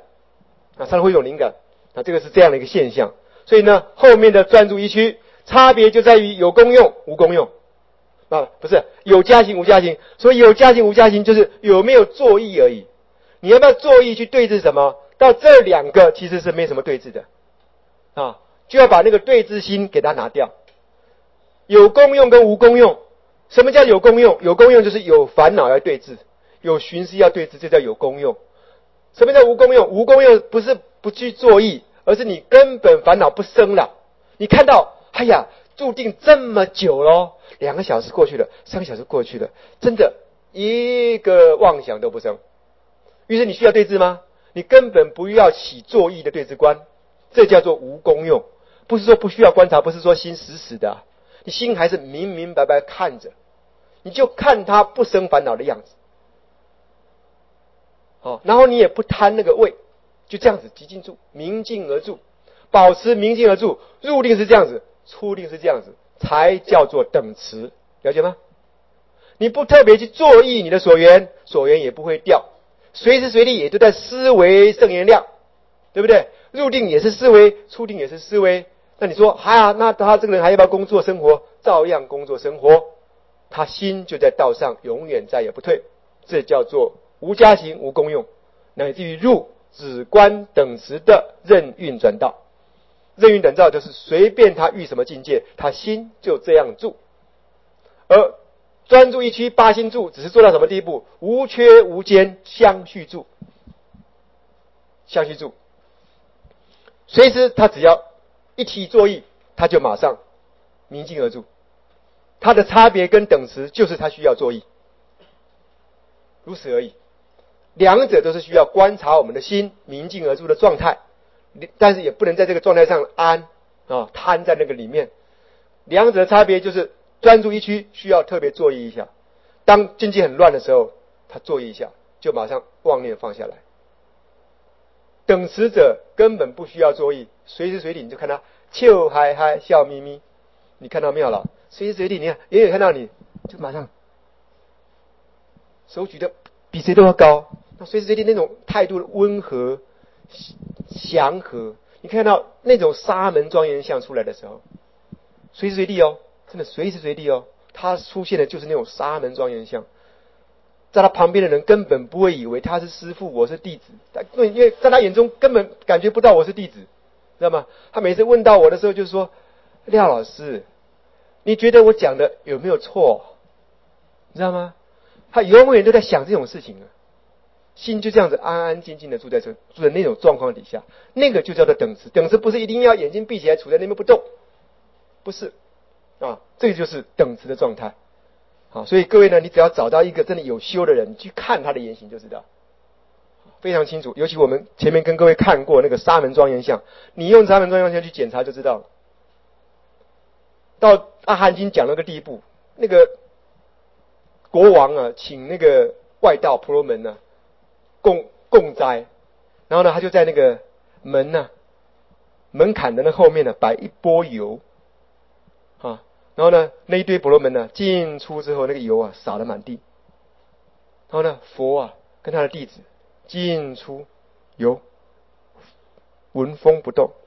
这个是这样的一个现象。所以呢，后面的专注一区差别就在于有功用无功用不是有加行无加行，所以有加行无加行就是有没有作意而已。你要不要作意去对治什么？到这两个其实是没什么对治的就要把那个对治心给它拿掉。有功用跟无功用，什么叫有功用？有功用就是有烦恼要对治，有寻思要对治，这叫有功用。什么叫无功用？无功用不是不去作意，而是你根本烦恼不生了。你看到注定这么久咯，2个小时过去了，3个小时过去了，真的一个妄想都不生。于是你需要对治吗？你根本不要起作意的对治观，这叫做无功用。不是说不需要观察，不是说心死死的你心还是明明白白看着，你就看它不生烦恼的样子然后你也不贪那个味，就这样子极静住，明静而住，保持明静而住。入定是这样子，出定是这样子，才叫做等持，了解吗？你不特别去作意你的所缘也不会掉，随时随地也都在思维圣言量，对不对？入定也是思维，出定也是思维。那你说那他这个人还要不要工作生活？照样工作生活，他心就在道上，永远再也不退。这叫做无加行无功用，乃至于入止观等持的任运转道。任运转道就是随便他遇什么境界，他心就这样住。而专注一区八心住只是做到什么地步？无缺无间相续住，随时他只要一提作意，他就马上明镜而住。他的差别跟等持就是他需要作意，如此而已。两者都是需要观察我们的心明镜而住的状态，但是也不能在这个状态上贪在那个里面。两者的差别就是专注一区需要特别作意一下，当境界很乱的时候，他作意一下就马上妄念放下来。等持者根本不需要作意，随时随地你就看他笑嗨嗨笑眯眯，你看到没有了？随时随地你看远远看到你就马上手举的比谁都要高，那随时随地那种态度的温和祥和，你看到那种沙门庄严相出来的时候，随时随地真的随时随地他出现的就是那种沙门庄严相，在他旁边的人根本不会以为他是师父，我是弟子，因为在他眼中根本感觉不到我是弟子，知道吗？他每次问到我的时候就说：廖老师， 你觉得我讲的有没有错？你知道吗？他永远都在想这种事情啊，心就这样子安安静静的住在那种状况底下，那个就叫做等持。等持不是一定要眼睛闭起来处在那边不动，不是啊，这个就是等持的状态。好，所以各位呢，你只要找到一个真的有修的人，去看他的言行就知道，非常清楚。尤其我们前面跟各位看过那个沙门庄严相，你用沙门庄严相去检查就知道了。到阿含经讲那个地步，那个国王啊，请那个外道婆罗门呢、供斋，然后呢，他就在那个门槛的那后面呢摆一钵油，啊，然后呢，那一堆婆罗门呢进出之后，那个油啊洒了满地，然后呢，佛啊跟他的弟子进出油，纹风不动。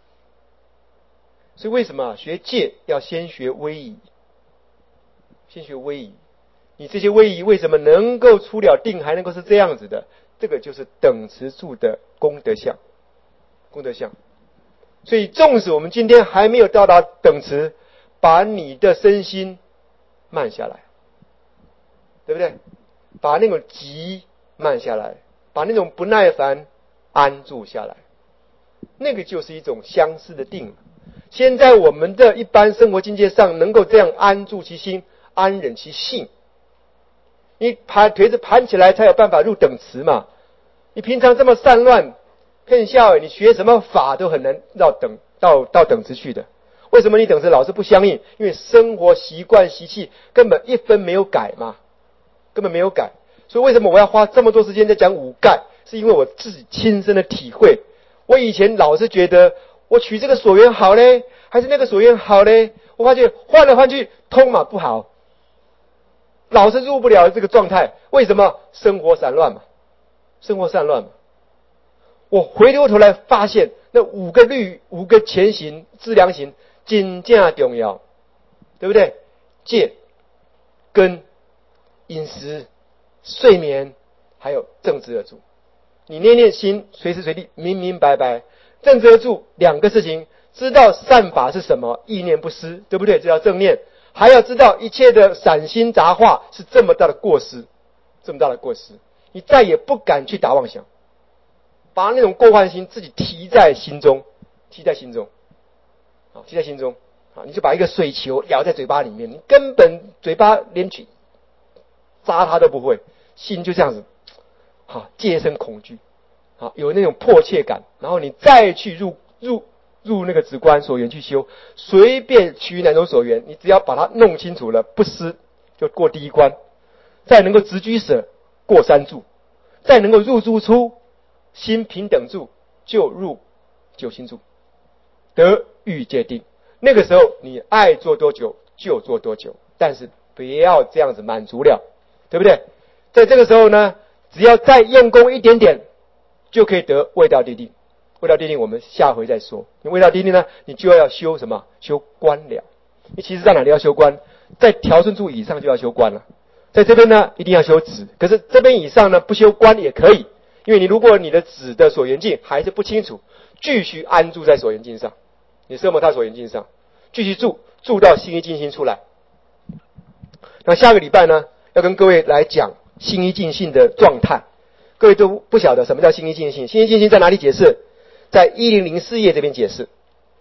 所以为什么学戒要先学威仪？先学威仪，你这些威仪为什么能够出了定，还能够是这样子的？这个就是等持住的功德相，功德相。所以纵使我们今天还没有到达等持，把你的身心慢下来，对不对？把那种急慢下来，把那种不耐烦安住下来，那个就是一种相似的定。现在我们的一般生活境界上能够这样安住其心，安忍其性，你腿子盘起来才有办法入等持嘛。你平常这么散乱骗笑，你学什么法都很难到等持去的。为什么你等持老是不相应？因为生活习惯习气根本一分没有改嘛，根本没有改。所以为什么我要花这么多时间在讲五盖？是因为我自己亲身的体会。我以前老是觉得我取这个所缘好嘞，还是那个所缘好嘞？我发觉换来换去通嘛不好，老是入不了这个状态。为什么？生活散乱嘛，生活散乱嘛。我回过头来发现，那五个前行资粮行真正重要，对不对？戒、跟、饮食、睡眠，还有正知而住。你念念心，随时随地明明白白。正知而住两个事情，知道善法是什么，意念不失，对不对？这叫正念。还要知道一切的散心杂化是这么大的过失，这么大的过失，你再也不敢去打妄想，把那种过患心自己提在心中，提在心中，啊，提在心中，啊，你就把一个水球咬在嘴巴里面，你根本嘴巴连去扎它都不会，心就这样子，好，戒生恐惧，好，有那种迫切感，然后你再去入那个止观所缘去修，随便取哪种所缘，你只要把它弄清楚了，不失就过第一关，再能够直居舍过三住，再能够入住出心平等住，就入九心住，得欲界定。那个时候你爱做多久就做多久，但是不要这样子满足了，对不对？在这个时候呢，只要再用功一点点，就可以得未到地定。未到地定我们下回再说。未到地定呢，你就要修什么？修观了。你其实在哪里要修观？在调顺住以上就要修观了。在这边呢，一定要修止。可是这边以上呢，不修观也可以。因为如果你的止的所缘境还是不清楚，继续安住在所缘境上，你奢摩他所缘境上，继续住到心一净心出来。那下个礼拜呢，要跟各位来讲心一净性的状态。各位都不晓得什么叫心一净性，心一净性在哪里解释？在1004页这边解释。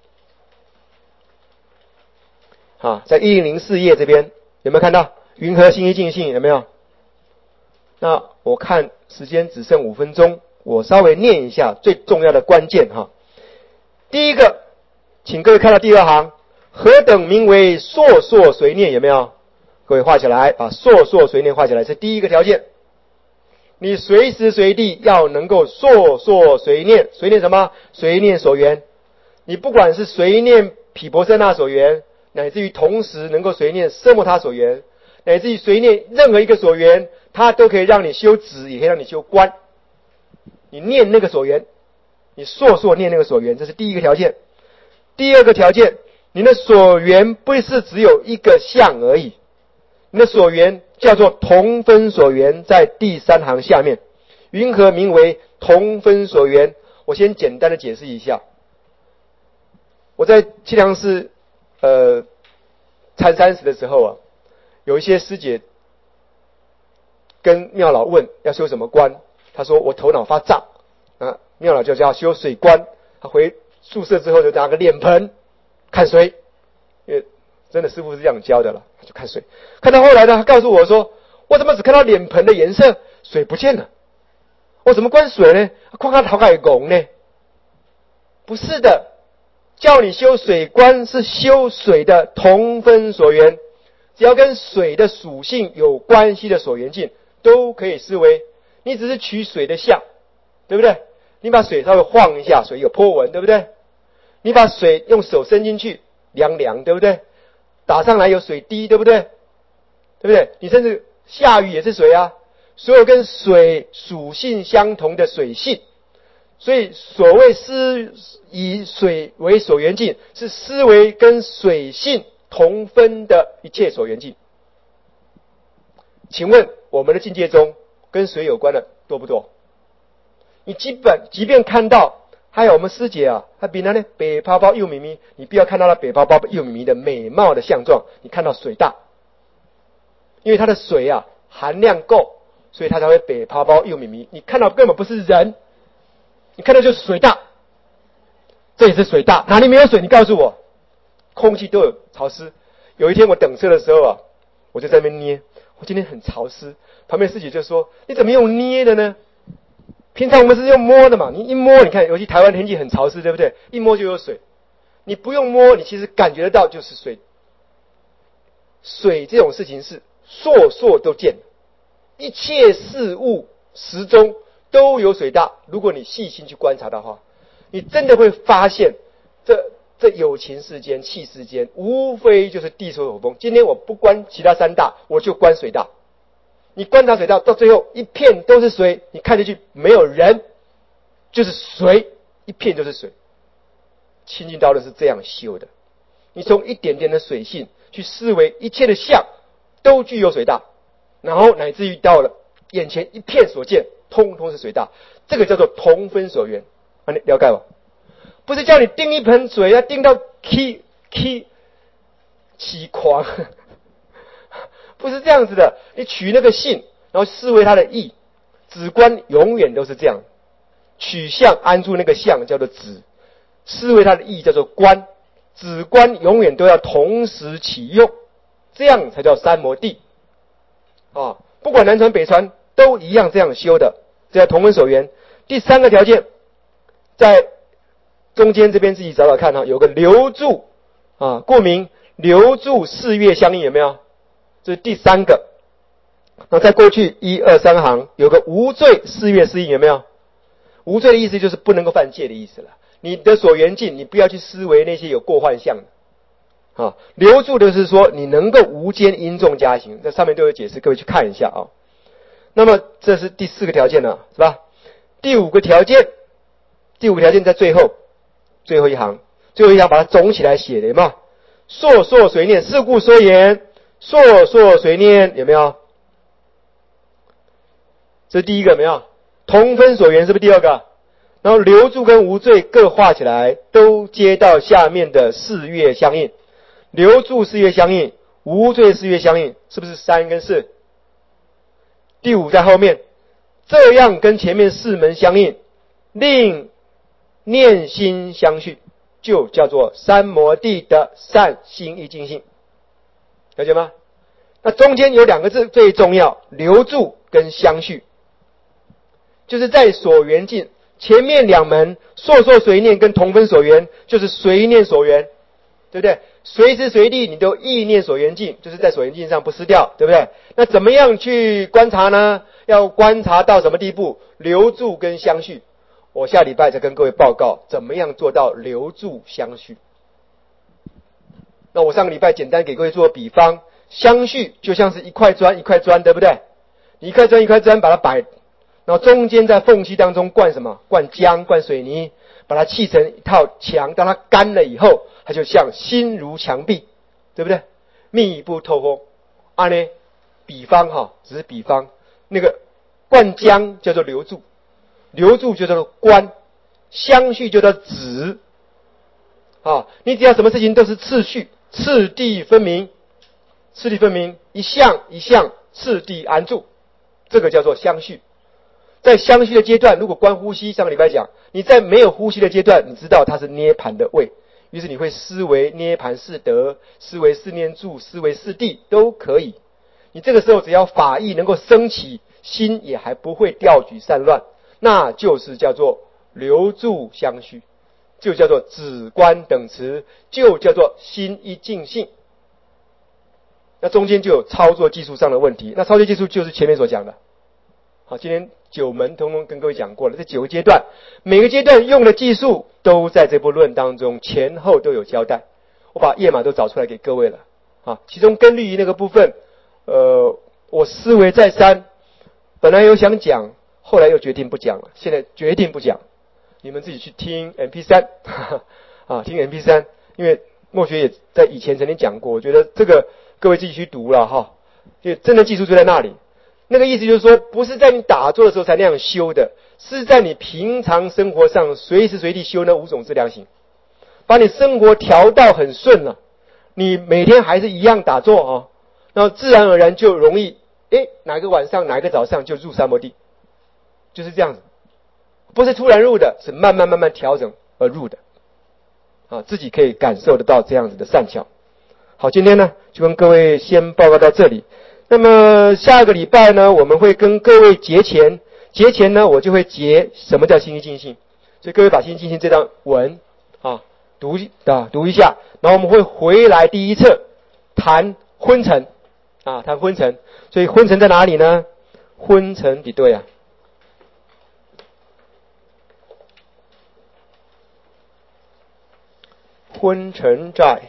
好，在1004页这边有没有看到云何心一净性？有没有？那我看时间只剩5分钟，我稍微念一下最重要的关键哈。第一个，请各位看到第二行，何等名为烁烁随念？有没有？各位画起来，把烁烁随念画起来，是第一个条件。你随时随地要能够烁烁随念，随念什么？随念所缘。你不管是随念毗婆舍那所缘，乃至于同时能够随念奢摩他所缘，乃至于随念任何一个所缘，它都可以让你修止，也可以让你修观。你念那个所缘，你烁烁念那个所缘，这是第一个条件。第二个条件，你的所缘不是只有一个相而已，你的所缘叫做同分所缘，在第3行下面。云何名为同分所缘？我先简单的解释一下。我在清凉寺参30的时候啊，有一些师姐跟庙老问要修什么观，他说我头脑发胀啊，庙老就叫他修水观。他回宿舍之后就拿个脸盆看水，因为真的师父是这样教的了，就看水。看到后来呢，他告诉我说，我怎么只看到脸盆的颜色，水不见了？我怎么观水呢？看他头盖拱呢？不是的，叫你修水观是修水的同分所缘，只要跟水的属性有关系的所缘境都可以视为。你只是取水的相，对不对？你把水稍微晃一下，水有波纹，对不对？你把水用手伸进去凉凉，对不对？打上来有水滴，对不对？对不对？你甚至下雨也是水啊，所有跟水属性相同的水性，所以所谓以水为所缘境，是思维跟水性同分的一切所缘境。请问我们的境界中跟水有关的多不多？你即便看到，还有我们师姐啊，她比那呢北泡泡又咪咪，你不要看到那北泡泡又咪咪的美貌的相状，你看到水大，因为它的水啊含量够，所以它才会北泡泡又咪咪。你看到根本不是人，你看到就是水大，这也是水大，哪里没有水？你告诉我，空气都有潮湿。有一天我等车的时候啊，我就在那边捏，我今天很潮湿，旁边师姐就说：“你怎么用捏的呢？平常我们是用摸的嘛，你一摸，你看，尤其台湾天气很潮湿，对不对？一摸就有水，你不用摸，你其实感觉得到就是水。水这种事情是烁烁都见，一切事物时中都有水大。如果你细心去观察的话，你真的会发现，这有情世间、气世间，无非就是地水火风。今天我不观其他三大，我就观水大。你观察水大，到最后一片都是水，你看进去没有人，就是水，一片就是水。清净道论是这样修的，你从一点点的水性去思维一切的相都具有水大，然后乃至于到了眼前一片所见，通通是水大，这个叫做同分所缘。你了解吗？不是叫你盯一盆水要盯到起狂，不是这样子的。你取那个性，然后思维它的意，止观永远都是这样，取相安住那个相叫做止，思维它的意叫做观，止观永远都要同时启用，这样才叫三摩地啊！不管南传北传都一样这样修的，这叫同分所缘。第三个条件，在中间这边自己找找看哈，有个留住啊，顾名留住四月相应，有没有？这是第三个。那在过去1、2、3行有个无罪四月适应，有没有？无罪的意思就是不能够犯戒的意思了。你的所缘境，你不要去思维那些有过患相的啊。留住的是说你能够无间因重加行，这上面都有解释，各位去看一下啊。那么这是第4个条件了，是吧？第5个条件在最后一行把它总起来写的，有没有？烁烁随念，是故说言，烁烁随念，有没有？这是第一个，有没有？同分所缘是不是第2个？然后留住跟无罪各画起来，都接到下面的四月相应。留住四月相应，无罪四月相应，是不是3跟4？第5在后面，这样跟前面4门相应，令念心相续，就叫做三摩地的善心意净性，了解吗？那中间有2个字最重要，留住跟相续，就是在所缘境前面2门烁烁随念跟同分所缘，就是随念所缘，对不对？随时随地你都意念所缘境，就是在所缘境上不失掉，对不对？那怎么样去观察呢？要观察到什么地步？留住跟相续。我下礼拜再跟各位报告怎么样做到留住相续。那我上个礼拜简单给各位做比方，相续就像是一块砖一块砖，对不对？你一块砖一块砖把它摆，然后中间在缝隙当中灌什么？灌浆，灌水泥，把它砌成一套墙。当它干了以后，它就像心如墙壁，对不对？密不透风。按呢，比方哈，只是比方。那个灌浆叫做留住，留住就叫做观，相续就叫止。啊，你只要什么事情都是次序、次第分明， 次第分明，一项一项次第安住，这个叫做相续。在相续的阶段，如果观呼吸，上个礼拜讲，你在没有呼吸的阶段，你知道它是涅盘的位，于是你会思维涅盘是德，思维四念住，思维四谛都可以。你这个时候只要法意能够升起，心也还不会调举散乱，那就是叫做留住相续，就叫做止观等持，就叫做心一净性。那中间就有操作技术上的问题，那操作技术就是前面所讲的。好，今天9门通通跟各位讲过了，这9个阶段，每个阶段用的技术都在这部论当中前后都有交代，我把页码都找出来给各位了。啊，其中根律仪那个部分，我思维再三，本来有想讲，后来又决定不讲了，现在决定不讲，你们自己去听 MP3 啊，听 MP3， 因为墨学也在以前曾经讲过，我觉得这个各位自己去读了哈，因为真的技术就在那里。那个意思就是说，不是在你打坐的时候才那样修的，是在你平常生活上随时随地修那5种资粮行，把你生活调到很顺了，你每天还是一样打坐啊，然后自然而然就容易，哪个晚上哪个早上就入三摩地，就是这样子，不是突然入的，是慢慢调整而入的，啊，自己可以感受得到这样子的善巧。好，今天呢就跟各位先报告到这里。那么下个礼拜呢，我们会跟各位结前呢，我就会结什么叫心一净性，所以各位把心一净性这段文啊读一下，然后我们会回来第一册谈昏沉啊，谈昏沉。所以昏沉在哪里呢？昏沉的对啊，昏沉在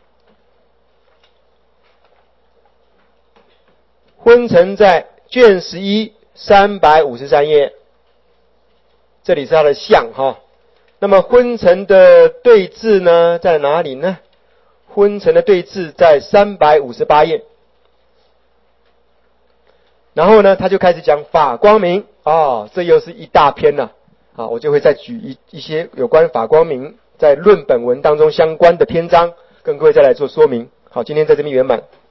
卷11 353页，这里是它的相哈。那么昏沉的对治呢，在哪里呢？昏沉的对治在358页。然后呢，他就开始讲法光明啊，这又是一大篇了啊，我就会再举一些有关法光明在论本文当中相关的篇章，跟各位再来做说明。好，今天在这边圆满。